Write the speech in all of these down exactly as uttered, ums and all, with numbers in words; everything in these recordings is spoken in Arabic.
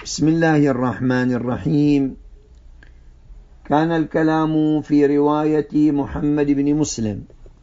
بسم الله الرحمن الرحيم. كان الكلام في رواية محمد بن مسلم،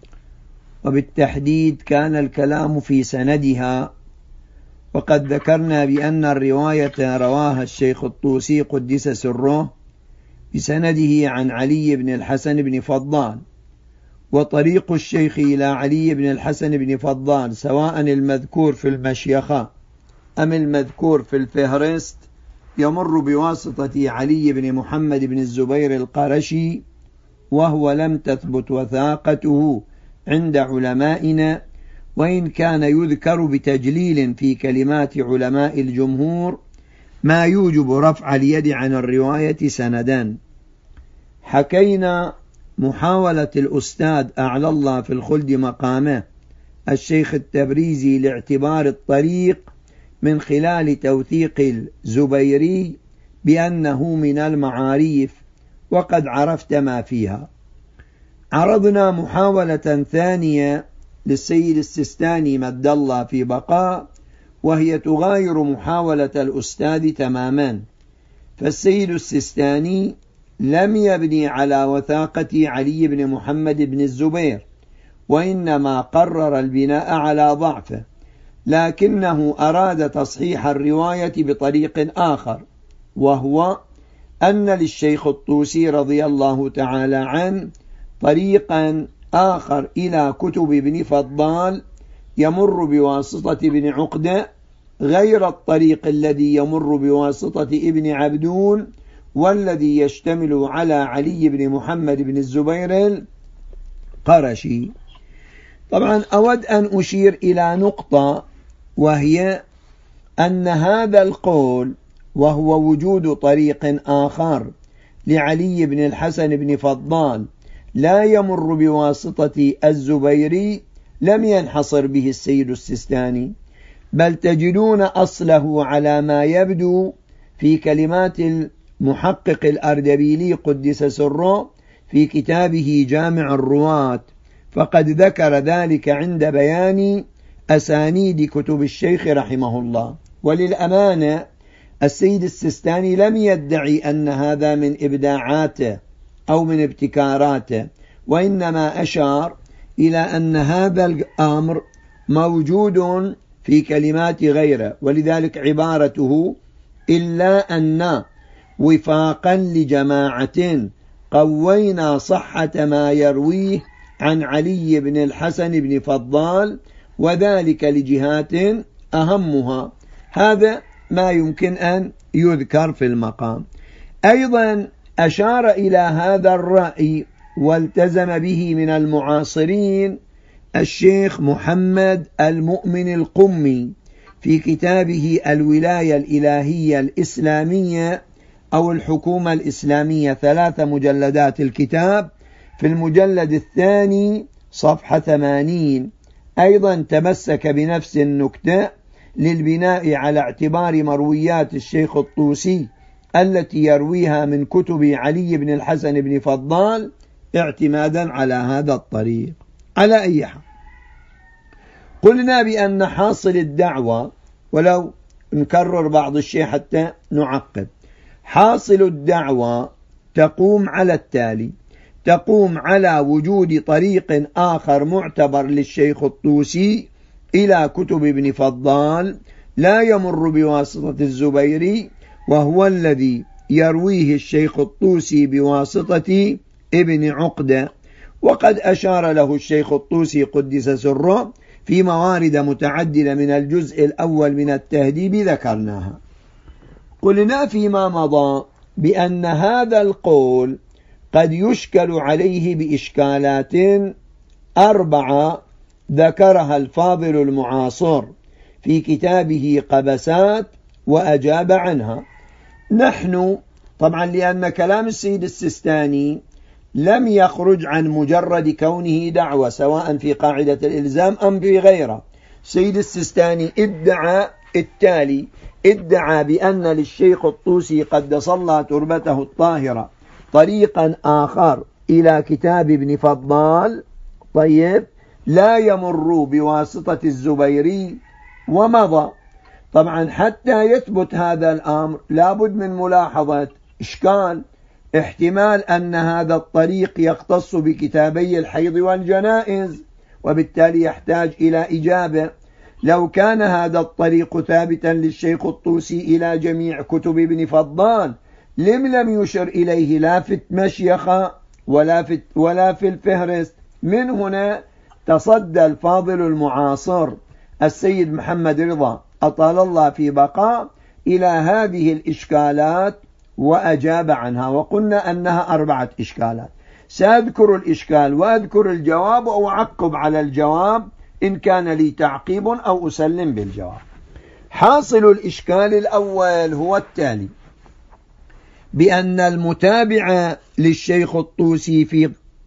وبالتحديد كان الكلام في سندها، وقد ذكرنا بأن الرواية رواها الشيخ الطوسي قدس سره بسنده عن علي بن الحسن بن فضال، وطريق الشيخ إلى علي بن الحسن بن فضال سواء المذكور في المشيخة أم المذكور في الفهرست يمر بواسطة علي بن محمد بن الزبير القرشي، وهو لم تثبت وثاقته عند علمائنا، وإن كان يذكر بتجليل في كلمات علماء الجمهور ما يوجب رفع اليد عن الرواية سندا. حكينا محاولة الأستاذ أعلى الله في الخلد مقامه الشيخ التبريزي لاعتبار الطريق من خلال توثيق الزبيري بأنه من المعاريف، وقد عرفت ما فيها. عرضنا محاولة ثانية للسيد السستاني مد الله في بقاء، وهي تغاير محاولة الأستاذ تماما، فالسيد السستاني لم يبني على وثاقة علي بن محمد بن الزبير، وإنما قرر البناء على ضعفه، لكنه أراد تصحيح الرواية بطريق آخر، وهو أن للشيخ الطوسي رضي الله تعالى عنه طريقا آخر إلى كتب ابن فضال يمر بواسطة ابن عقدة غير الطريق الذي يمر بواسطة ابن عبدون، والذي يشتمل على علي بن محمد بن الزبير القرشي. طبعا أود أن أشير إلى نقطة، وهي أن هذا القول وهو وجود طريق آخر لعلي بن الحسن بن فضال لا يمر بواسطة الزبيري لم ينحصر به السيد السستاني، بل تجدون أصله على ما يبدو في كلمات المحقق الأردبيلي قدس سره في كتابه جامع الرواة، فقد ذكر ذلك عند بيان أسانيد كتب الشيخ رحمه الله. وللأمانة السيد السستاني لم يدعي أن هذا من إبداعاته أو من ابتكاراته، وإنما أشار إلى أن هذا الأمر موجود في كلمات غيره، ولذلك عبارته إلا أن وفاقا لجماعة قوينا صحة ما يرويه عن علي بن الحسن بن فضال، وذلك لجهات أهمها. هذا ما يمكن أن يذكر في المقام. أيضا أشار إلى هذا الرأي والتزم به من المعاصرين الشيخ محمد المؤمن القمي في كتابه الولاية الإلهية الإسلامية أو الحكومة الإسلامية، ثلاث مجلدات الكتاب، في المجلد الثاني صفحة ثمانين. أيضا تمسك بنفس النكتة للبناء على اعتبار مرويات الشيخ الطوسي التي يرويها من كتب علي بن الحسن بن فضال اعتمادا على هذا الطريق. على أي حال، قلنا بأن حاصل الدعوة، ولو نكرر بعض الشيء حتى نعقب، حاصل الدعوة تقوم على التالي: تقوم على وجود طريق آخر معتبر للشيخ الطوسي إلى كتب ابن فضال لا يمر بواسطة الزبيري، وهو الذي يرويه الشيخ الطوسي بواسطة ابن عقدة، وقد أشار له الشيخ الطوسي قدس سره في موارد متعددة من الجزء الأول من التهذيب ذكرناها. قلنا فيما مضى بأن هذا القول قد يشكل عليه بإشكالات أربعة ذكرها الفاضل المعاصر في كتابه قبسات وأجاب عنها. نحن طبعا لأن كلام السيد السستاني لم يخرج عن مجرد كونه دعوة سواء في قاعدة الإلزام أم في غيره. السيد السستاني ادعى التالي: ادعى بأن للشيخ الطوسي قدس الله تربته الطاهرة طريقا آخر إلى كتاب ابن فضال، طيب، لا يمر بواسطة الزبيري، ومضى. طبعا حتى يثبت هذا الأمر لابد من ملاحظة إشكال، احتمال أن هذا الطريق يختص بكتابي الحيض والجنائز، وبالتالي يحتاج إلى إجابة. لو كان هذا الطريق ثابتا للشيخ الطوسي إلى جميع كتب ابن فضال لم لم يشر إليه لا في المشيخة ولا في, ولا في الفهرست. من هنا تصدى الفاضل المعاصر السيد محمد رضا أطال الله في بقاء إلى هذه الإشكالات وأجاب عنها، وقلنا أنها أربعة إشكالات. سأذكر الإشكال وأذكر الجواب أو أعقب على الجواب إن كان لي تعقيب أو أسلم بالجواب. حاصل الإشكال الأول هو التالي: بأن المتابع للشيخ الطوسي في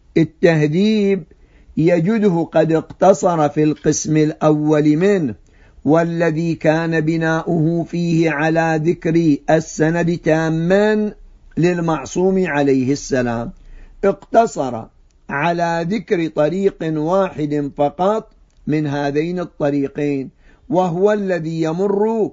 التهذيب يجده قد اقتصر في القسم الأول منه، والذي كان بناؤه فيه على ذكر السند تاما للمعصوم عليه السلام، اقتصر على ذكر طريق واحد فقط من هذين الطريقين، وهو الذي يمر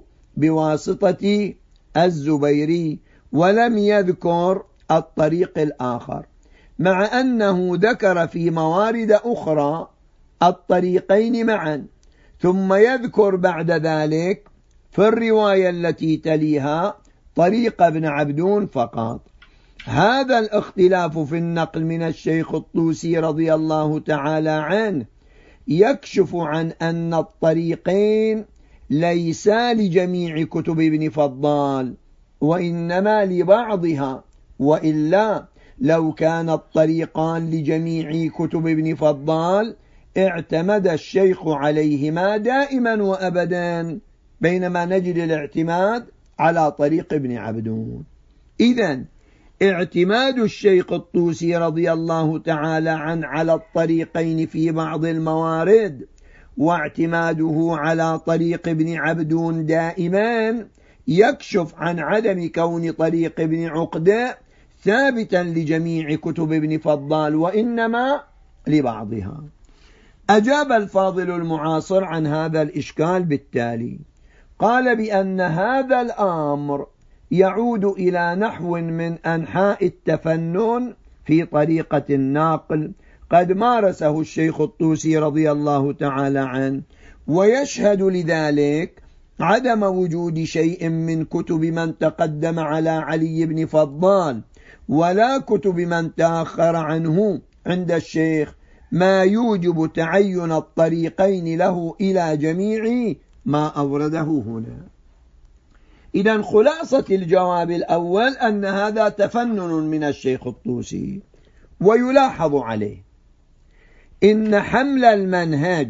بواسطة الزبيري، ولم يذكر الطريق الآخر، مع أنه ذكر في موارد أخرى الطريقين معا، ثم يذكر بعد ذلك في الرواية التي تليها طريق ابن عبدون فقط. هذا الاختلاف في النقل من الشيخ الطوسي رضي الله تعالى عنه يكشف عن أن الطريقين ليسا لجميع كتب ابن فضال، وإنما لبعضها، وإلا لو كان الطريقان لجميع كتب ابن فضال اعتمد الشيخ عليهما دائما وأبدا، بينما نجد الاعتماد على طريق ابن عبدون. إذن اعتماد الشيخ الطوسي رضي الله تعالى عنه على الطريقين في بعض الموارد، واعتماده على طريق ابن عبدون دائما، يكشف عن عدم كون طريق ابن عقدة ثابتا لجميع كتب ابن فضال، وإنما لبعضها. أجاب الفاضل المعاصر عن هذا الإشكال بالتالي: قال بأن هذا الأمر يعود إلى نحو من أنحاء التفنن في طريقة الناقل قد مارسه الشيخ الطوسي رضي الله تعالى عنه، ويشهد لذلك عدم وجود شيء من كتب من تقدم على علي بن فضال ولا كتب من تأخر عنه عند الشيخ ما يوجب تعين الطريقين له إلى جميع ما أورده هنا. إذن خلاصة الجواب الأول أن هذا تفنن من الشيخ الطوسي، ويلاحظ عليه إن حمل المنهج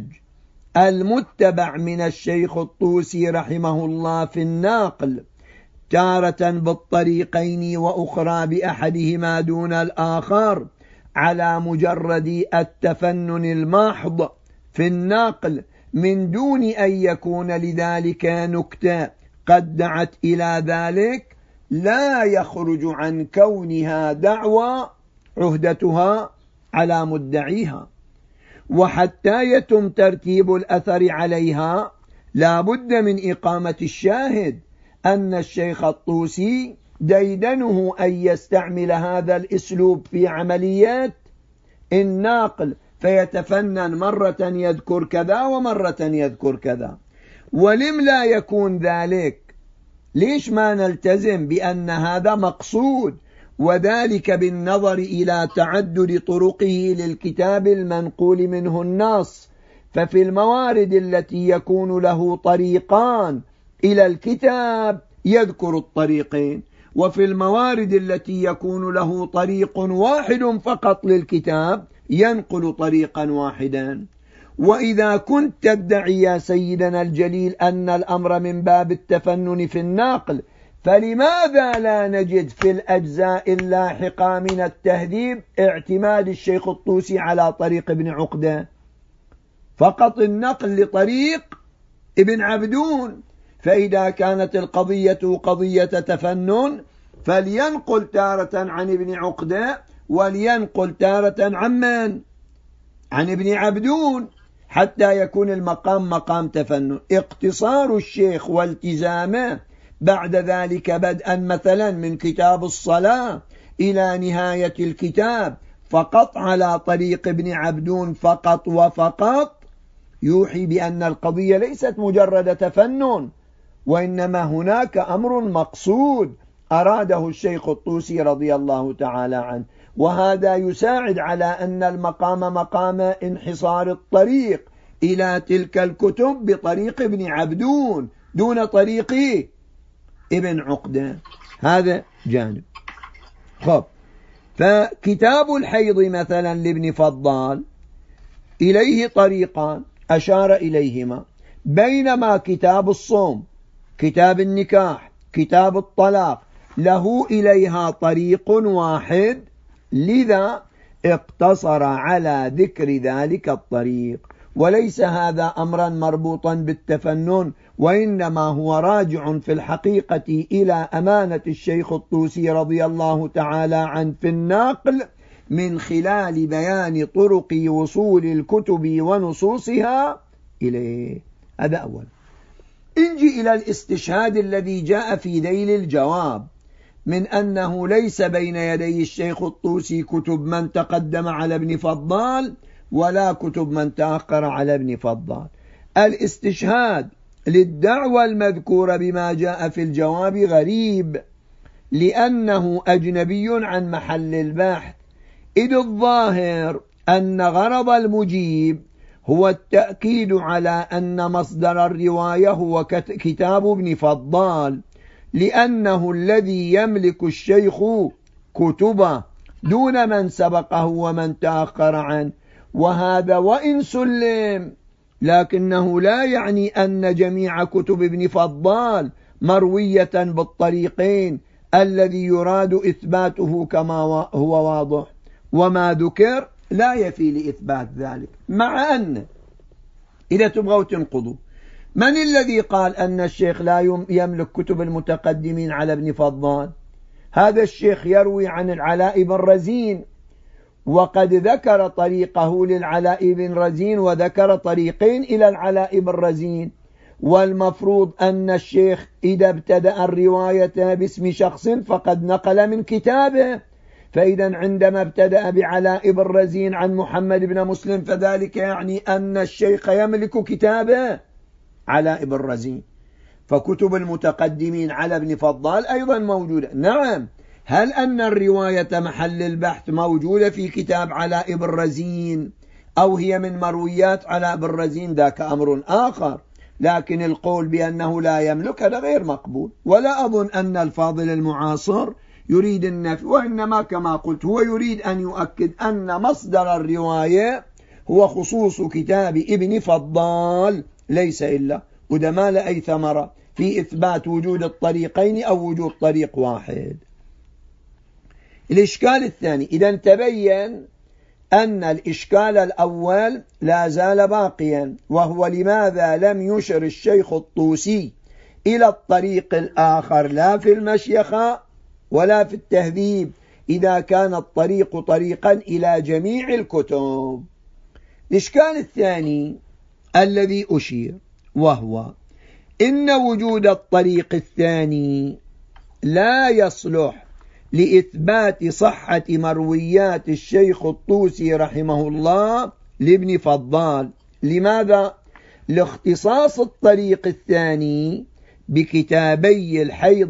المتبع من الشيخ الطوسي رحمه الله في الناقل تارة بالطريقين وأخرى بأحدهما دون الآخر على مجرد التفنن الماحض في الناقل من دون أن يكون لذلك نكتة قد دعت إلى ذلك، لا يخرج عن كونها دعوى عهدتها على مدعيها، وحتى يتم ترتيب الأثر عليها لا بد من إقامة الشاهد أن الشيخ الطوسي ديدنه أن يستعمل هذا الأسلوب في عمليات الناقل، فيتفنن مرة يذكر كذا ومرة يذكر كذا. ولم لا يكون ذلك؟ ليش ما نلتزم بأن هذا مقصود، وذلك بالنظر إلى تعدد طرقه للكتاب المنقول منه النص؟ ففي الموارد التي يكون له طريقان إلى الكتاب يذكر الطريقين، وفي الموارد التي يكون له طريق واحد فقط للكتاب ينقل طريقا واحدا. وإذا كنت تدعي يا سيدنا الجليل أن الأمر من باب التفنن في الناقل، فلماذا لا نجد في الأجزاء اللاحقة من التهذيب اعتماد الشيخ الطوسي على طريق ابن عقدة؟ فقط النقل لطريق ابن عبدون. فإذا كانت القضية قضية تفنن فلينقل تارة عن ابن عقدة ولينقل تارة عن من؟ عن ابن عبدون، حتى يكون المقام مقام تفنن. اقتصار الشيخ والتزامه بعد ذلك بدءا مثلا من كتاب الصلاة إلى نهاية الكتاب فقط على طريق ابن عبدون فقط وفقط يوحي بأن القضية ليست مجرد تفنن، وإنما هناك أمر مقصود أراده الشيخ الطوسي رضي الله تعالى عنه، وهذا يساعد على أن المقام مقام انحصار الطريق إلى تلك الكتب بطريق ابن عبدون دون طريق ابن عقدة. هذا جانب. خب، فكتاب الحيض مثلا لابن فضال إليه طريقان أشار إليهما، بينما كتاب الصوم، كتاب النكاح، كتاب الطلاق له إليها طريق واحد، لذا اقتصر على ذكر ذلك الطريق. وليس هذا أمرا مربوطا بالتفنن، وإنما هو راجع في الحقيقة إلى أمانة الشيخ الطوسي رضي الله تعالى عنه في النقل من خلال بيان طرق وصول الكتب ونصوصها إليه. هذا أول. انجي إلى الاستشهاد الذي جاء في ذيل الجواب من أنه ليس بين يدي الشيخ الطوسي كتب من تقدم على ابن فضال ولا كتب من تأخر على ابن فضال. الاستشهاد للدعوة المذكورة بما جاء في الجواب غريب، لأنه أجنبي عن محل البحث، إذ الظاهر أن غرض المجيب هو التأكيد على أن مصدر الرواية هو كتاب ابن فضال، لأنه الذي يملك الشيخ كتبه دون من سبقه ومن تأخر عنه. وهذا وإن سلم، لكنه لا يعني أن جميع كتب ابن فضال مروية بالطريقين الذي يراد إثباته كما هو واضح، وما ذكر لا يفي لإثبات ذلك. مع أن إذا تبغوا تنقضوا، من الذي قال أن الشيخ لا يملك كتب المتقدمين على ابن فضال؟ هذا الشيخ يروي عن العلاء بن رزين، وقد ذكر طريقه للعلاء بن رزين وذكر طريقين إلى العلاء بن رزين. والمفروض أن الشيخ إذا ابتدأ الرواية باسم شخص فقد نقل من كتابه، فإذا عندما ابتدأ بعلاء بن رزين عن محمد بن مسلم فذلك يعني أن الشيخ يملك كتابه علاء بن رزين، فكتب المتقدمين على ابن فضال أيضا موجودة. نعم، هل أن الرواية محل البحث موجودة في كتاب علاء بن رزين أو هي من مرويات علاء بن رزين؟ ذاك أمر آخر، لكن القول بأنه لا يملك هذا غير مقبول. ولا أظن أن الفاضل المعاصر يريد النفي، وإنما كما قلت هو يريد أن يؤكد أن مصدر الرواية هو خصوص كتاب ابن فضال، ليس إلا، وده ما لأي ثمرة في إثبات وجود الطريقين أو وجود طريق واحد. الإشكال الثاني، إذا تبين أن الإشكال الأول لا زال باقيا، وهو لماذا لم يشر الشيخ الطوسي إلى الطريق الآخر لا في المشيخة ولا في التهذيب إذا كان الطريق طريقا إلى جميع الكتب. الإشكال الثاني الذي أشير، وهو إن وجود الطريق الثاني لا يصلح لإثبات صحة مرويات الشيخ الطوسي رحمه الله لابن فضال. لماذا؟ لاختصاص الطريق الثاني بكتابي الحيض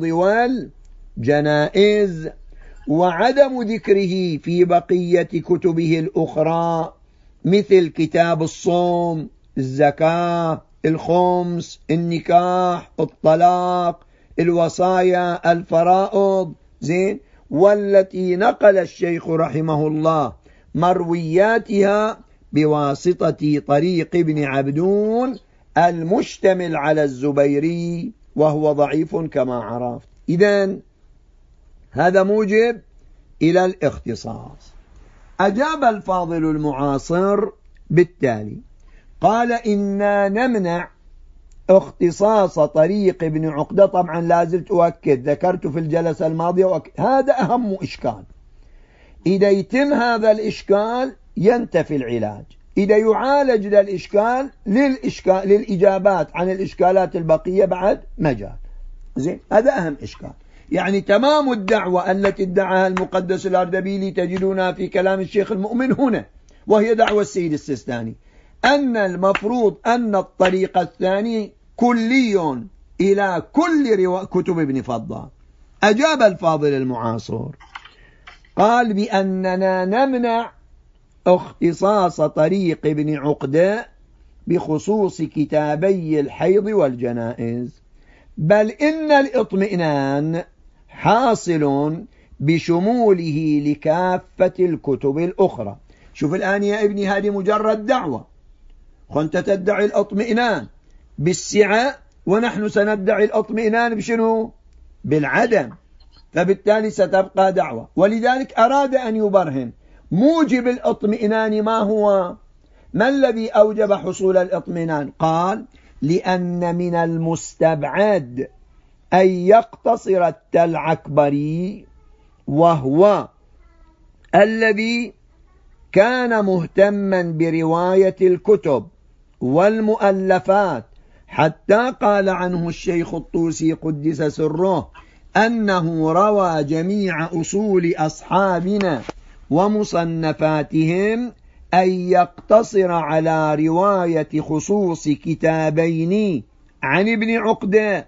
والجنائز، وعدم ذكره في بقية كتبه الأخرى مثل كتاب الصوم، الزكاة، الخمس، النكاح، الطلاق، الوصايا، الفرائض، زين، والتي نقل الشيخ رحمه الله مروياتها بواسطة طريق ابن عبدون المشتمل على الزبيري، وهو ضعيف كما عرفت. إذن هذا موجب إلى الاختصاص. أجاب الفاضل المعاصر بالتالي، قال إنا نمنع اختصاص طريق ابن عقدة. طبعا لازلت أؤكد، ذكرت في الجلسة الماضية وأكد. هذا أهم إشكال، إذا يتم هذا الإشكال ينتفي العلاج، إذا يعالج للإشكال للإشكال للإجابات عن الإشكالات البقية بعد مجال. زين، هذا أهم إشكال. يعني تمام الدعوة التي ادعاها المقدس الأردبيلي تجدونها في كلام الشيخ المؤمن هنا، وهي دعوة السيد السيستاني، أن المفروض أن الطريق الثاني كلي إلى كل كتب ابن فضال. أجاب الفاضل المعاصر قال بأننا نمنع اختصاص طريق ابن عقدة بخصوص كتابي الحيض والجنائز، بل إن الاطمئنان حاصل بشموله لكافة الكتب الأخرى. شوف الآن يا ابني، هذه مجرد دعوة، كنت تدعي الاطمئنان بالسعة، ونحن سندعي الاطمئنان بشنو؟ بالعدم، فبالتالي ستبقى دعوة. ولذلك أراد أن يبرهن موجب الاطمئنان ما هو، ما الذي أوجب حصول الاطمئنان؟ قال لأن من المستبعد أن يقتصر التلعكبري، وهو الذي كان مهتما برواية الكتب والمؤلفات، حتى قال عنه الشيخ الطوسي قدس سره أنه روى جميع أصول أصحابنا ومصنفاتهم، أن يقتصر على رواية خصوص كتابين عن ابن عقدة،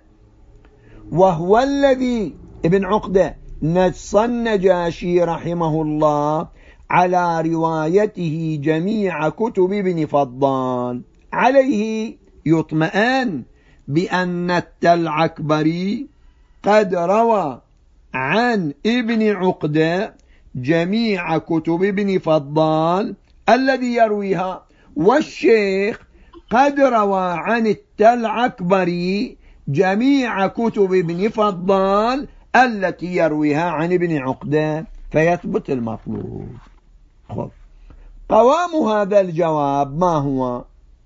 وهو الذي ابن عقدة نص النجاشي رحمه الله على روايته جميع كتب ابن فضال. عليه يطمئن بأن التلعكبري قد روى عن ابن عقدة جميع كتب ابن فضال الذي يرويها، والشيخ قد روى عن التلعكبري جميع كتب ابن فضال التي يرويها عن ابن عقدة، فيثبت المطلوب. خب. قوام هذا الجواب ما هو؟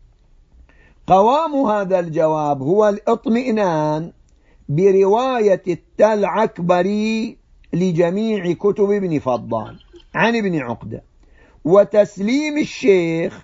قوام هذا الجواب هو الاطمئنان برواية التلعكبري لجميع كتب ابن فضال عن ابن عقدة، وتسليم الشيخ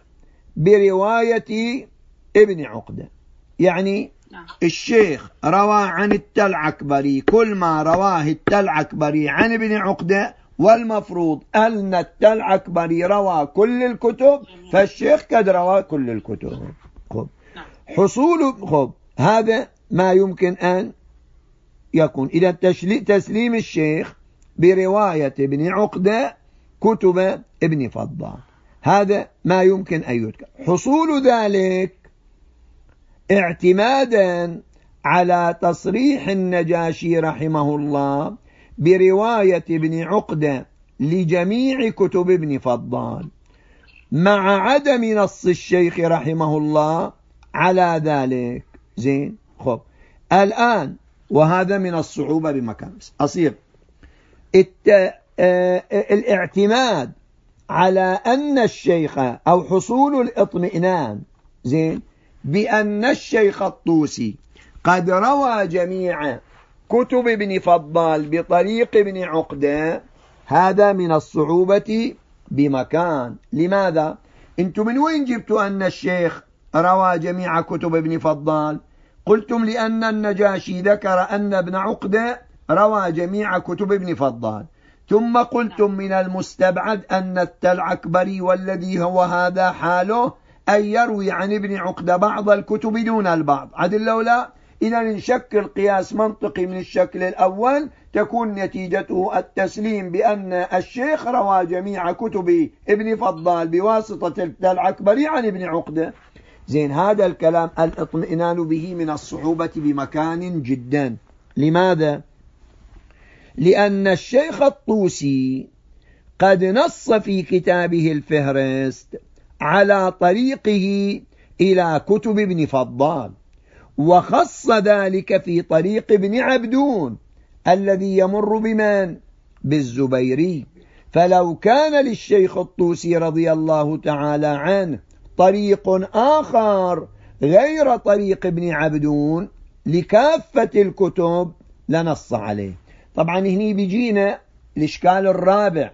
برواية ابن عقدة. يعني الشيخ روى عن التلعكبري كل ما رواه التلعكبري عن ابن عقدة، والمفروض أن التلعكبري روى كل الكتب، فالشيخ قد روى كل الكتب. خب. حصول خب هذا ما يمكن أن يكون إذا تسليم الشيخ برواية ابن عقدة كتب ابن فضال، هذا ما يمكن أن يذكر. حصول ذلك اعتمادا على تصريح النجاشي رحمه الله برواية ابن عقدة لجميع كتب ابن فضال، مع عدم نص الشيخ رحمه الله على ذلك. زين. خب. الآن وهذا من الصعوبة بمكان أصير الت... اه... الاعتماد على أن الشيخ أو حصول الاطمئنان زين بأن الشيخ الطوسي قد روى جميع كتب ابن فضال بطريق ابن عقدة، هذا من الصعوبة بمكان. لماذا؟ انتم من وين جبتوا أن الشيخ روى جميع كتب ابن فضال؟ قلتم لأن النجاشي ذكر أن ابن عقدة روى جميع كتب ابن فضال، ثم قلتم من المستبعد أن التلعكبري والذي هو هذا حاله أن يروي عن ابن عقدة بعض الكتب دون البعض. عدل لو لا، إذا نشكل قياس منطقي من الشكل الأول تكون نتيجته التسليم بأن الشيخ روى جميع كتب ابن فضال بواسطة التلعكبري عن ابن عقدة. زين. هذا الكلام الاطمئنان به من الصعوبة بمكان جدا. لماذا؟ لأن الشيخ الطوسي قد نص في كتابه الفهرست على طريقه إلى كتب ابن فضال، وخص ذلك في طريق ابن عبدون الذي يمر بمن؟ بالزبيري. فلو كان للشيخ الطوسي رضي الله تعالى عنه طريق آخر غير طريق ابن عبدون لكافة الكتب لنص عليه. طبعا هني بيجينا الإشكال الرابع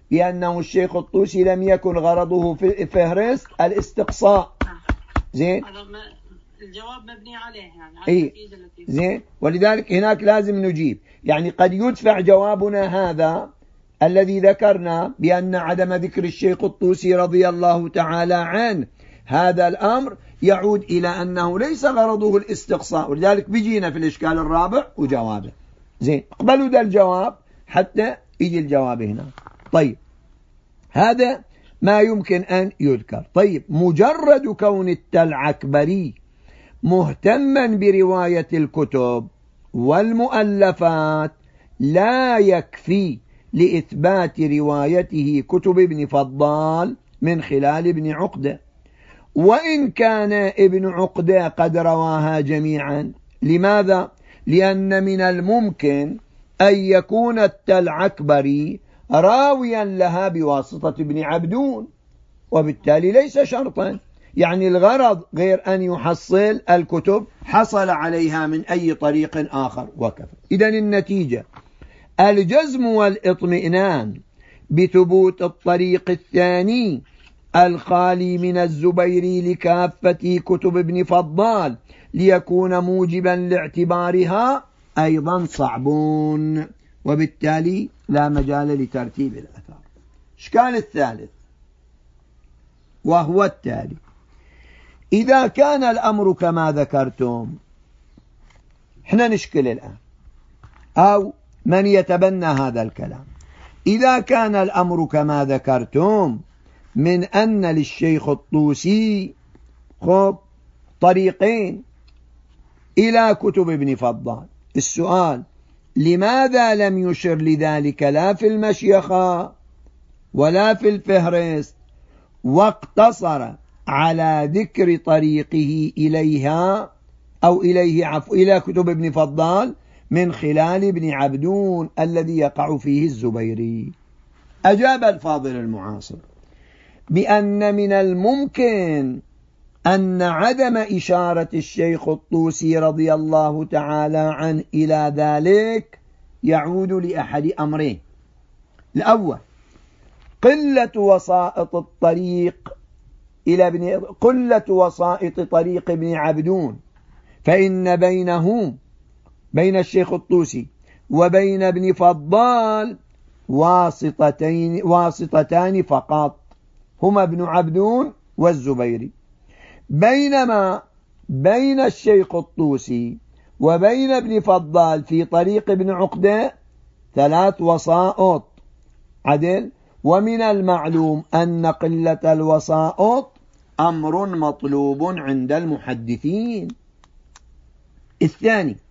بأنه الشيخ الطوسي لم يكن غرضه في فهرست الاستقصاء. زين، الجواب مبني عليه يعني على إيه؟ زين، ولذلك هناك لازم نجيب. يعني قد يدفع جوابنا هذا الذي ذكرنا بأن عدم ذكر الشيخ الطوسي رضي الله تعالى عنه هذا الأمر يعود إلى أنه ليس غرضه الاستقصاء، ولذلك بيجينا في الإشكال الرابع وجوابه. زين، اقبلوا ذا الجواب حتى يجي الجواب هنا. طيب، هذا ما يمكن أن يذكر. طيب، مجرد كون التلعكبري مهتما برواية الكتب والمؤلفات لا يكفي لإثبات روايته كتب ابن فضال من خلال ابن عقدة، وإن كان ابن عقدة قد رواها جميعا. لماذا؟ لأن من الممكن أن يكون التلعكبري راويا لها بواسطة ابن عبدون، وبالتالي ليس شرطا. يعني الغرض غير أن يحصل الكتب، حصل عليها من أي طريق آخر وكفى. إذن النتيجة الجزم والاطمئنان بثبوت الطريق الثاني الخالي من الزبيري لكافة كتب ابن فضال ليكون موجبا لاعتبارها أيضا صعبون، وبالتالي لا مجال لترتيب الأثار. الإشكال الثالث وهو التالي: إذا كان الأمر كما ذكرتم، احنا نشكل الآن، أو من يتبنى هذا الكلام، إذا كان الأمر كما ذكرتم من أن للشيخ الطوسي خب طريقين إلى كتب ابن فضال، السؤال: لماذا لم يشر لذلك لا في المشيخة ولا في الفهرست، واقتصر على ذكر طريقه إليها أو إليه عفو إلى كتب ابن فضال من خلال ابن عبدون الذي يقع فيه الزبيري؟ أجاب الفاضل المعاصر بأن من الممكن أن عدم إشارة الشيخ الطوسي رضي الله تعالى عنه إلى ذلك يعود لأحد أمرين: الأول قلة وسائط الطريق إلى ابن قلة وسائط طريق ابن عبدون، فإن بينه بين الشيخ الطوسي وبين ابن فضال واسطتين واسطتان فقط، هما ابن عبدون والزبيري، بينما بين الشيخ الطوسي وبين ابن فضال في طريق ابن عقدة ثلاث وسائط عدل. ومن المعلوم أن قلة الوسائط أمر مطلوب عند المحدثين. الثاني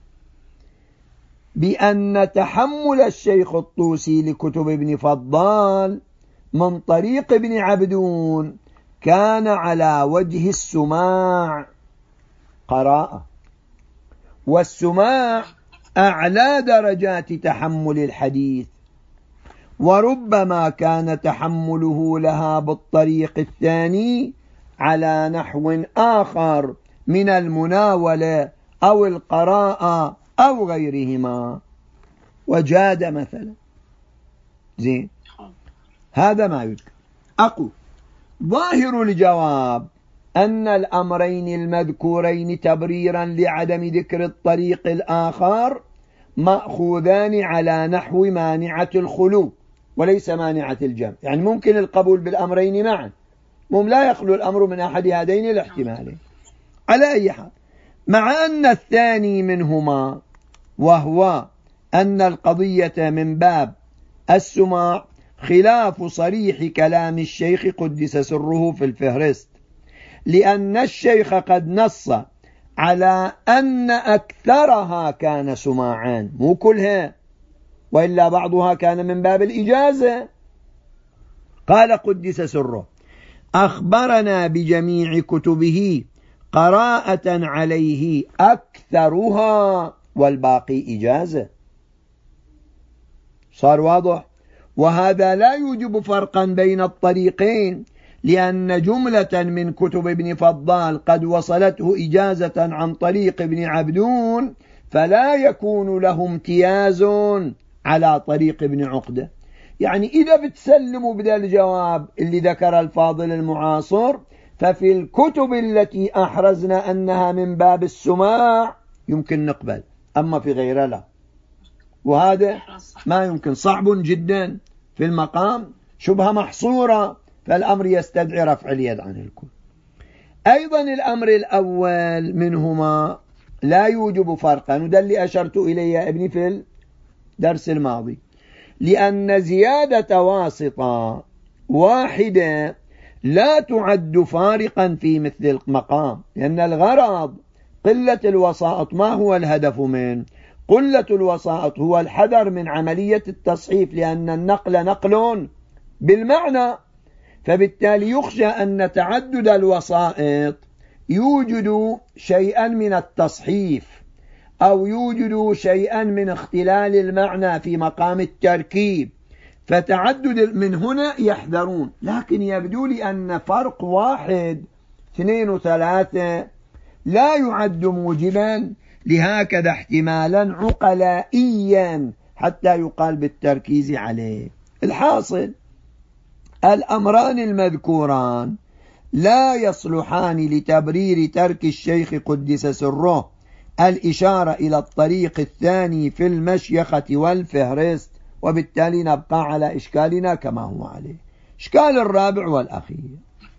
بأن تحمل الشيخ الطوسي لكتب ابن فضال من طريق ابن عبدون كان على وجه السماع قراءة، والسماع أعلى درجات تحمل الحديث، وربما كان تحمله لها بالطريق الثاني على نحو آخر من المناولة أو القراءة أو غيرهما، وجاد مثلا. زين، هذا ما يذكر. أقول ظاهر الجواب أن الأمرين المذكورين تبريرا لعدم ذكر الطريق الآخر مأخوذان على نحو مانعة الخلو وليس مانعة الجمع. يعني ممكن القبول بالأمرين معا، مم لا يخلو الأمر من أحد هذين الاحتمالين. على أي حال، مع أن الثاني منهما وهو أن القضية من باب السماع خلاف صريح كلام الشيخ قدس سره في الفهرست، لأن الشيخ قد نص على أن أكثرها كان سماعان، مو كلها، وإلا بعضها كان من باب الإجازة. قال قدس سره: أخبرنا بجميع كتبه قراءة عليه أكثرها والباقي إجازة. صار واضح؟ وهذا لا يوجب فرقا بين الطريقين، لأن جملة من كتب ابن فضال قد وصلته إجازة عن طريق ابن عبدون، فلا يكون له امتياز على طريق ابن عقدة. يعني إذا بتسلموا بدأ الجواب اللي ذكر الفاضل المعاصر، ففي الكتب التي أحرزنا أنها من باب السماع يمكن نقبل، أما في غيرها لا. وهذا ما يمكن، صعب جدا في المقام، شبهة محصورة، فالأمر يستدعي رفع اليد عن الكل. أيضا الأمر الأول منهما لا يوجب فرقا، وده اللي أشرت إليه يا ابني في الدرس الماضي، لأن زيادة واسطة واحدة لا تعد فارقا في مثل المقام، لأن الغرض قلة الوسائط. ما هو الهدف من قلة الوسائط؟ هو الحذر من عملية التصحيف، لأن النقل نقل بالمعنى، فبالتالي يخشى أن تعدد الوسائط يوجد شيئا من التصحيف أو يوجد شيئا من اختلال المعنى في مقام التركيب، فتعدد من هنا يحذرون. لكن يبدو لي أن فرق واحد اثنين وثلاثة لا يعد موجبا لهكذا احتمالا عقلائيا حتى يقال بالتركيز عليه. الحاصل الأمران المذكوران لا يصلحان لتبرير ترك الشيخ قدس سره الإشارة إلى الطريق الثاني في المشيخة والفهرست، وبالتالي نبقى على إشكالنا كما هو عليه. إشكال الرابع والأخير: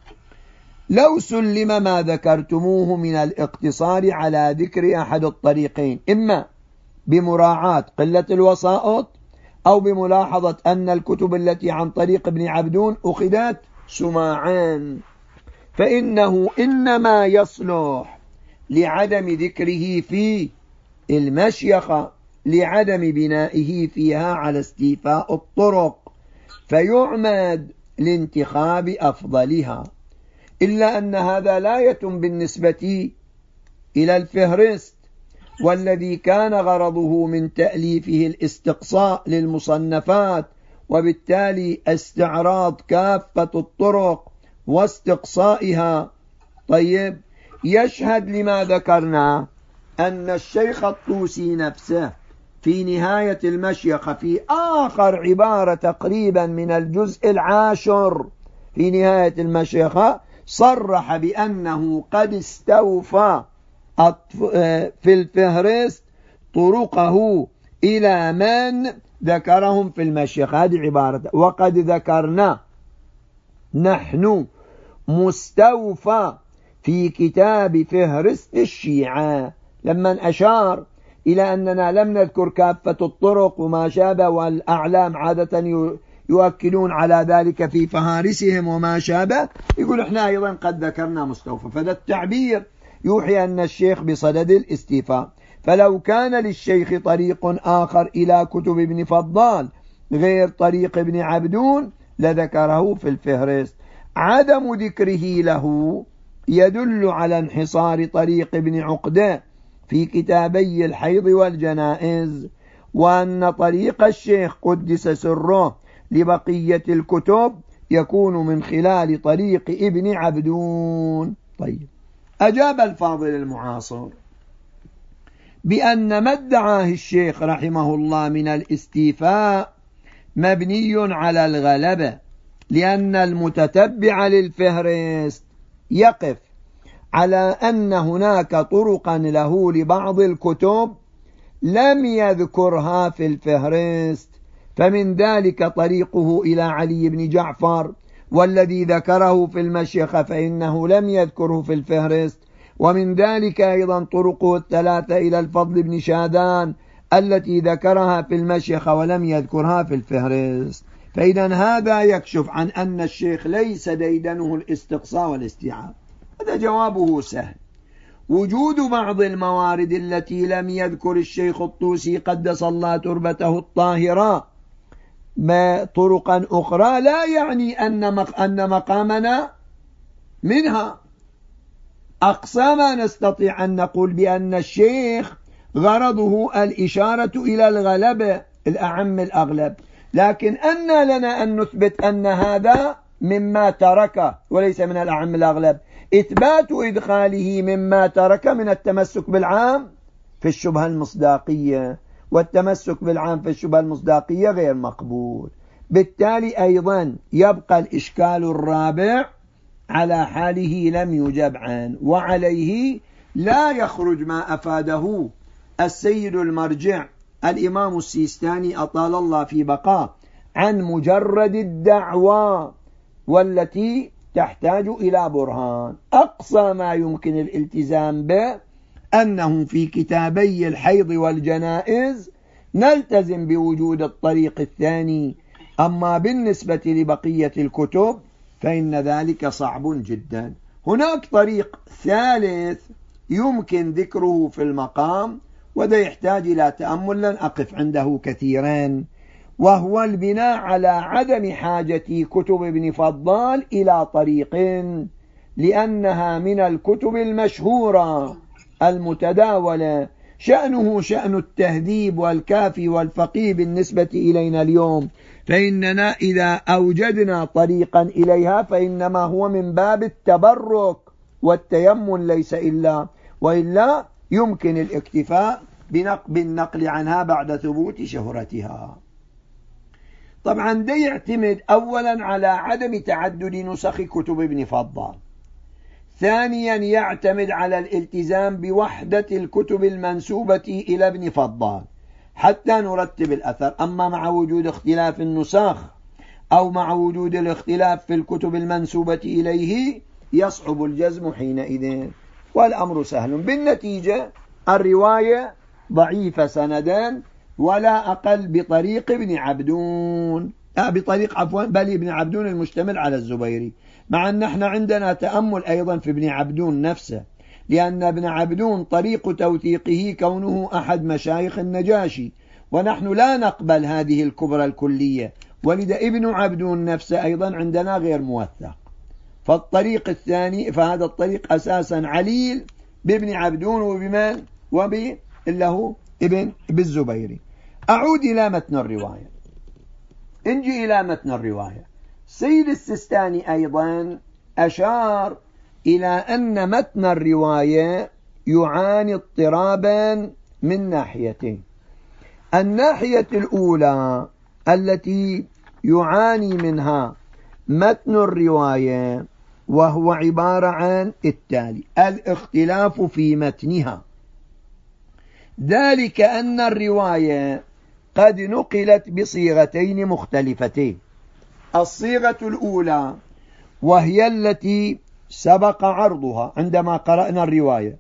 لو سلم ما ذكرتموه من الاقتصار على ذكر أحد الطريقين، إما بمراعاة قلة الوسائط أو بملاحظة أن الكتب التي عن طريق ابن عبدون أخذت سماعان، فإنه إنما يصلح لعدم ذكره في المشيخة لعدم بنائه فيها على استيفاء الطرق، فيعمد لانتخاب أفضلها، إلا أن هذا لا يتم بالنسبة إلى الفهرست، والذي كان غرضه من تأليفه الاستقصاء للمصنفات، وبالتالي استعراض كافة الطرق واستقصائها. طيب، يشهد لما ذكرنا أن الشيخ الطوسي نفسه في نهاية المشيخة في آخر عبارة تقريبا من الجزء العاشر في نهاية المشيخة صرح بأنه قد استوفى في الفهرست طرقه إلى من ذكرهم في المشيخة. هذه عبارة: وقد ذكرنا نحن مستوفى في كتاب فهرست الشيعة، لما أشار إلى أننا لم نذكر كافة الطرق وما شابه، والأعلام عادة يؤكدون على ذلك في فهارسهم وما شابه، يقول إحنا أيضا قد ذكرنا مستوفى. فذا التعبير يوحي أن الشيخ بصدد الاستيفاء. فلو كان للشيخ طريق آخر إلى كتب ابن فضال غير طريق ابن عبدون لذكره في الفهرست. عدم ذكره له يدل على انحصار طريق ابن عقدة في كتابي الحيض والجنائز، وأن طريق الشيخ قدس سره لبقية الكتب يكون من خلال طريق ابن عبدون. طيب، أجاب الفاضل المعاصر بأن ما ادعاه الشيخ رحمه الله من الاستيفاء مبني على الغلبة، لأن المتتبع للفهرست يقف على أن هناك طرقا له لبعض الكتب لم يذكرها في الفهرست، فمن ذلك طريقه إلى علي بن جعفر، والذي ذكره في المشيخة فإنه لم يذكره في الفهرست، ومن ذلك أيضا طرقه الثلاثة إلى الفضل بن شادان التي ذكرها في المشيخة ولم يذكرها في الفهرست. فإذا هذا يكشف عن أن الشيخ ليس ديدنه الاستقصاء والاستيعاب. هذا جوابه سهل. وجود بعض الموارد التي لم يذكر الشيخ الطوسي قدس الله تربته الطاهرة ما طرقا أخرى لا يعني أن مقامنا منها. أقصى ما نستطيع أن نقول بأن الشيخ غرضه الإشارة إلى الغلبة الأعم الأغلب، لكن أن لنا أن نثبت أن هذا مما ترك وليس من الأعم الأغلب. إثبات إدخاله مما ترك من التمسك بالعام في الشبهة المصداقية، والتمسك بالعام في الشبهة المصداقية غير مقبول. بالتالي أيضا يبقى الإشكال الرابع على حاله لم يجب عنه، وعليه لا يخرج ما أفاده السيد المرجع الإمام السيستاني أطال الله في بقاء عن مجرد الدعوى والتي تحتاج إلى برهان. أقصى ما يمكن الالتزام به أنه في كتابي الحيض والجنائز نلتزم بوجود الطريق الثاني، أما بالنسبة لبقية الكتب فإن ذلك صعب جدا. هناك طريق ثالث يمكن ذكره في المقام، وده يحتاج إلى تأمل لن أقف عنده كثيرا، وهو البناء على عدم حاجة كتب ابن فضال إلى طريق، لأنها من الكتب المشهورة المتداولة، شأنه شأن التهذيب والكافي والفقيه بالنسبة إلينا اليوم، فإننا إذا أوجدنا طريقا إليها فإنما هو من باب التبرك والتيمن ليس إلا، وإلا يمكن الاكتفاء بالنقل عنها بعد ثبوت شهرتها. طبعا ده يعتمد أولا على عدم تعدد نسخ كتب ابن فضال، ثانيا يعتمد على الالتزام بوحدة الكتب المنسوبة إلى ابن فضال حتى نرتب الأثر. أما مع وجود اختلاف النسخ أو مع وجود الاختلاف في الكتب المنسوبة إليه يصعب الجزم حينئذ، والأمر سهل. بالنتيجة الرواية ضعيفة سندان ولا أقل بطريق ابن عبدون آه بطريق عفوا بل ابن عبدون المشتمل على الزبيري، مع أن احنا عندنا تأمل أيضا في ابن عبدون نفسه، لأن ابن عبدون طريق توثيقه كونه أحد مشايخ النجاشي، ونحن لا نقبل هذه الكبرى الكلية، ولذا ابن عبدون نفسه أيضا عندنا غير موثق. فالطريق الثاني فهذا الطريق أساسا عليل بابن عبدون وبمن وب إلا هو ابن بالزبيري. أعود إلى متن الرواية. انجي إلى متن الرواية. سيد السيستاني أيضا أشار إلى أن متن الرواية يعاني اضطرابا من ناحيتين. الناحية الأولى التي يعاني منها متن الرواية وهو عبارة عن التالي: الاختلاف في متنها، ذلك أن الرواية قد نقلت بصيغتين مختلفتين. الصيغة الأولى وهي التي سبق عرضها عندما قرأنا الرواية،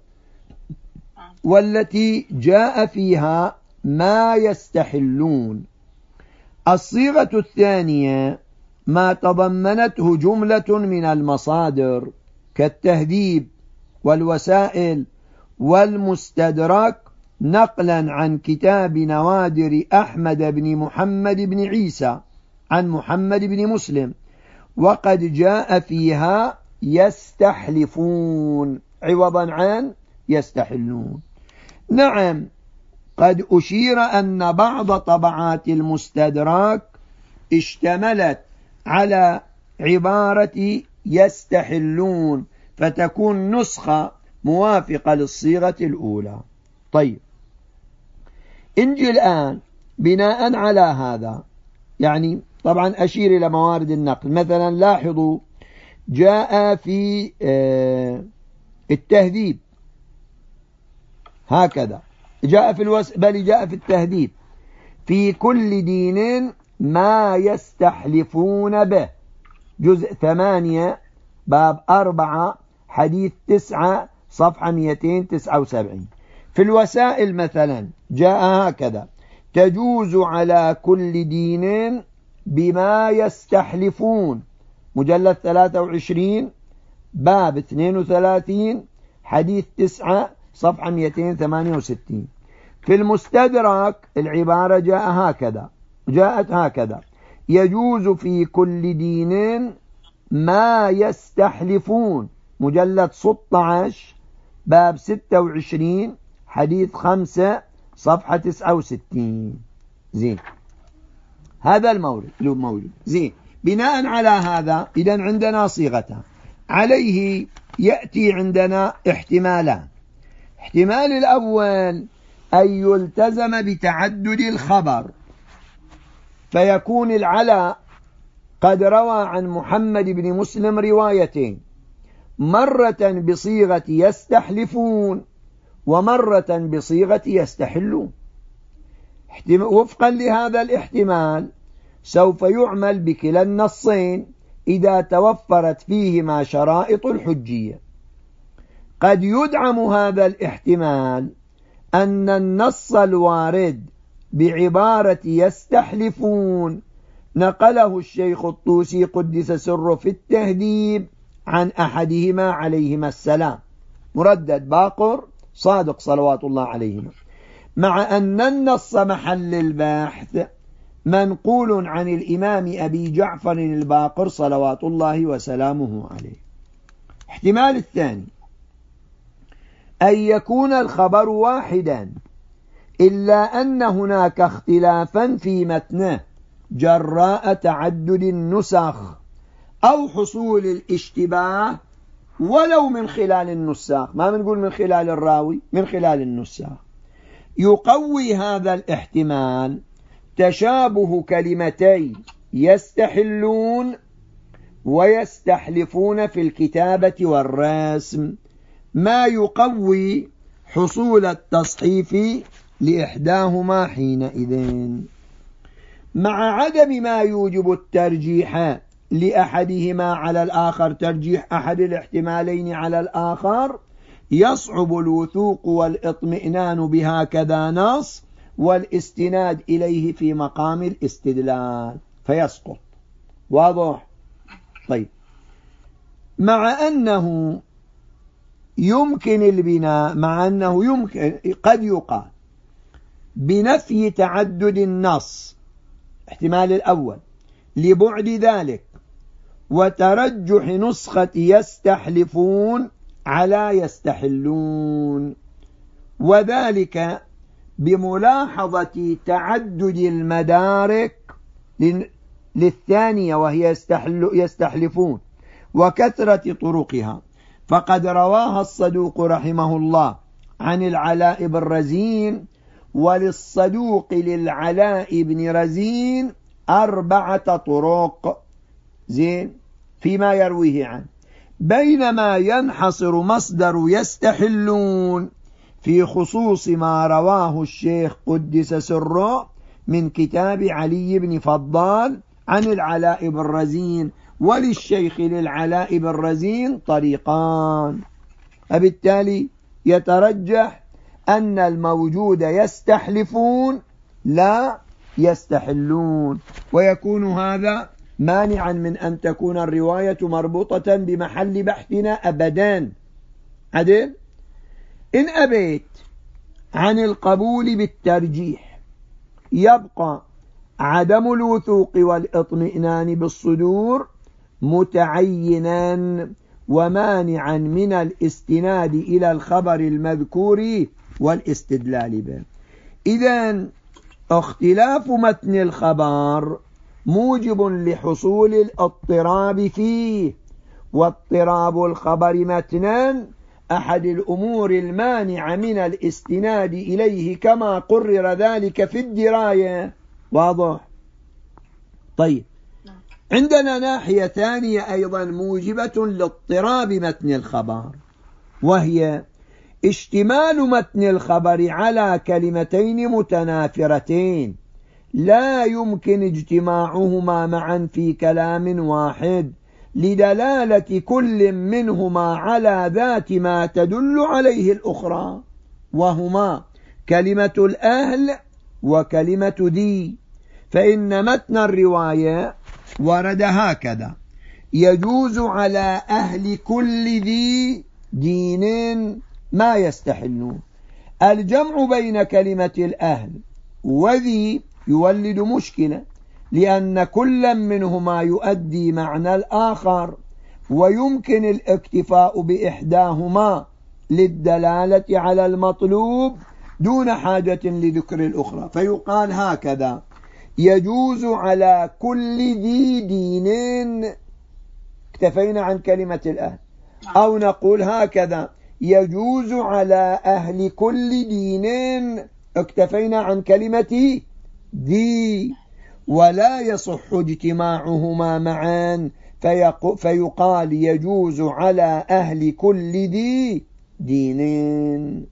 والتي جاء فيها ما يستحلون. الصيغة الثانية ما تضمنته جملة من المصادر كالتهذيب والوسائل والمستدرك نقلا عن كتاب نوادر أحمد بن محمد بن عيسى عن محمد بن مسلم، وقد جاء فيها يستحلفون عوضا عن يستحلون. نعم، قد أشير أن بعض طبعات المستدرك اشتملت على عبارة يستحلون، فتكون نسخة موافقة للصيغة الأولى. طيب، انجي الآن بناء على هذا، يعني طبعا أشير إلى موارد النقل. مثلا لاحظوا جاء في التهذيب هكذا، جاء في الوس... بل جاء في التهذيب: في كل دين ما يستحلفون به، جزء ثمانية باب أربعة حديث تسعة صفحة مئتين وتسعة وسبعين. في الوسائل مثلا جاء هكذا: تجوز على كل دين بما يستحلفون، مجلد ثلاثة وعشرين باب اثنين وثلاثين حديث تسعة صفحة مئتين وثمانية وستين. في المستدرك العبارة جاء هكذا جاءت هكذا: يجوز في كل دين ما يستحلفون، مجلد ستة عشر باب ستة وعشرين حديث خمسة صفحة تسعة وستين. زين، هذا المورد له موجود. زين، بناء على هذا إذن عندنا صيغتان، عليه يأتي عندنا احتمالان. احتمال الأول أن يلتزم بتعدد الخبر فيكون العلاء قد روى عن محمد بن مسلم روايتين، مرة بصيغة يستحلفون ومرة بصيغة يستحلون. وفقا لهذا الاحتمال سوف يعمل بكلا النصين إذا توفرت فيهما شرائط الحجية. قد يدعم هذا الاحتمال أن النص الوارد بعبارة يستحلفون نقله الشيخ الطوسي قدس سره في التهذيب عن أحدهما عليهما السلام، مردد باقر صادق صلوات الله عليهما، مع أن النص محل البحث منقول عن الإمام أبي جعفر الباقر صلوات الله وسلامه عليه. احتمال الثاني أن يكون الخبر واحدا إلا أن هناك اختلافا في متنه جراء تعدد النسخ أو حصول الاشتباه ولو من خلال النساخ، ما بنقول من خلال الراوي، من خلال النساخ. يقوي هذا الاحتمال تشابه كلمتي يستحلون ويستحلفون في الكتابة والرسم، ما يقوي حصول التصحيف لإحداهما حينئذ، مع عدم ما يوجب الترجيح لأحدهما على الآخر، ترجيح أحد الاحتمالين على الآخر يصعب الوثوق والاطمئنان بهكذا نص والاستناد إليه في مقام الاستدلال فيسقط. واضح؟ طيب، مع أنه يمكن البناء، مع أنه يمكن قد يقال بنفي تعدد النص احتمال الأول لبعد ذلك وترجح نسخة يستحلفون على يستحلون، وذلك بملاحظة تعدد المدارك للثانية وهي يستحلفون وكثرة طرقها، فقد رواها الصدوق رحمه الله عن العلاء بن رزين، وللصدوق للعلاء بن رزين أربعة طرق زين فيما يرويه عنه، بينما ينحصر مصدر يستحلون في خصوص ما رواه الشيخ قدس سره من كتاب علي بن فضال عن العلاء بن رزين، وللشيخ للعلاء بن رزين طريقان، فبالتالي يترجح أن الموجود يستحلفون لا يستحلون، ويكون هذا مانعا من أن تكون الرواية مربوطة بمحل بحثنا أبدا. عدل؟ إن أبيت عن القبول بالترجيح يبقى عدم الوثوق والإطمئنان بالصدور متعينا ومانعا من الاستناد إلى الخبر المذكور والاستدلال به. إذن اختلاف متن الخبر موجب لحصول الاضطراب فيه، واضطراب الخبر متنا أحد الأمور المانعة من الاستناد إليه كما قرر ذلك في الدراية. واضح؟ طيب، عندنا ناحية ثانية أيضا موجبة لاضطراب متن الخبر، وهي اشتمال متن الخبر على كلمتين متنافرتين لا يمكن اجتماعهما معا في كلام واحد لدلالة كل منهما على ذات ما تدل عليه الأخرى، وهما كلمة الأهل وكلمة ذي. فإن متن الرواية ورد هكذا: يجوز على أهل كل ذي دين ما يستحلون. الجمع بين كلمة الأهل وذي يولد مشكلة، لأن كل منهما يؤدي معنى الآخر، ويمكن الاكتفاء بإحداهما للدلالة على المطلوب دون حاجة لذكر الأخرى، فيقال هكذا: يجوز على كل ذي دين، اكتفينا عن كلمة الأهل. أو نقول هكذا: يجوز على أهل كل دين، اكتفينا عن كلمة ذي. ولا يصح اجتماعهما معا فيقال يجوز على أهل كل ذي دين.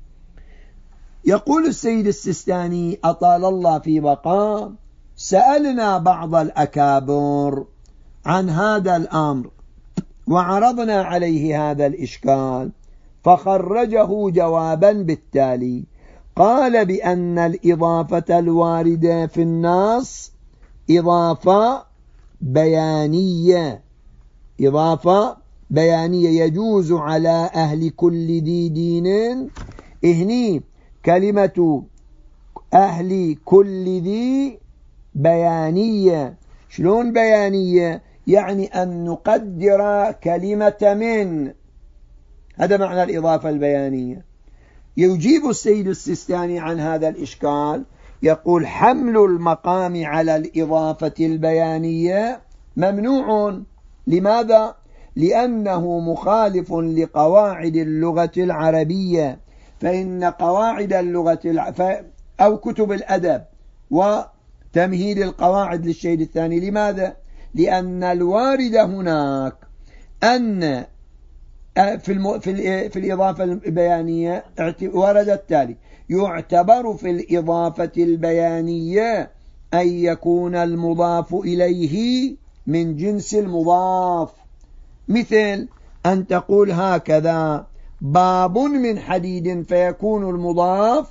يقول السيد السيستاني أطال الله في بقاء: سألنا بعض الأكابر عن هذا الأمر وعرضنا عليه هذا الإشكال، فخرجه جوابا بالتالي: قال بأن الإضافة الواردة في النص إضافة بيانية، إضافة بيانية يجوز على أهل كل ذي دين. إهني كلمة أهل كل ذي بيانية. شلون بيانية؟ يعني أن نقدر كلمة من، هذا معنى الإضافة البيانية. يجيب السيد السيستاني عن هذا الإشكال، يقول: حمل المقام على الإضافة البيانية ممنوع. لماذا؟ لأنه مخالف لقواعد اللغة العربية، فإن قواعد اللغة الع... ف... أو كتب الأدب وتمهيد القواعد للشيء الثاني. لماذا؟ لأن الوارد هناك أن في الم... في, ال... في الإضافة البيانية ورد التالي: يعتبر في الإضافة البيانية أن يكون المضاف إليه من جنس المضاف، مثل أن تقول هكذا: باب من حديد، فيكون المضاف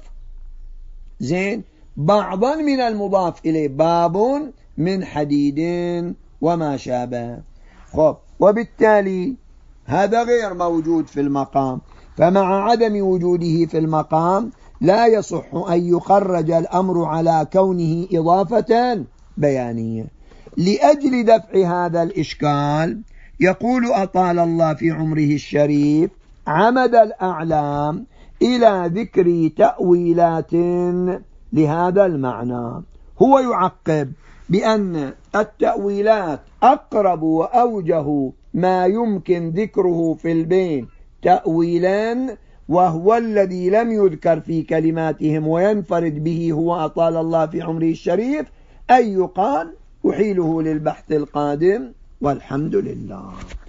زين بعضا من المضاف إليه، باب من حديد وما شابه. خب، وبالتالي هذا غير موجود في المقام، فمع عدم وجوده في المقام لا يصح أن يخرج الأمر على كونه إضافة بيانية. لأجل دفع هذا الإشكال يقول أطال الله في عمره الشريف: عمد الأعلام إلى ذكر تأويلات لهذا المعنى. هو يعقب بأن التأويلات أقرب وأوجه ما يمكن ذكره في البين تأويلان، وهو الذي لم يذكر في كلماتهم وينفرد به هو أطال الله في عمره الشريف، أن يقال: أحيله للبحث القادم، والحمد لله.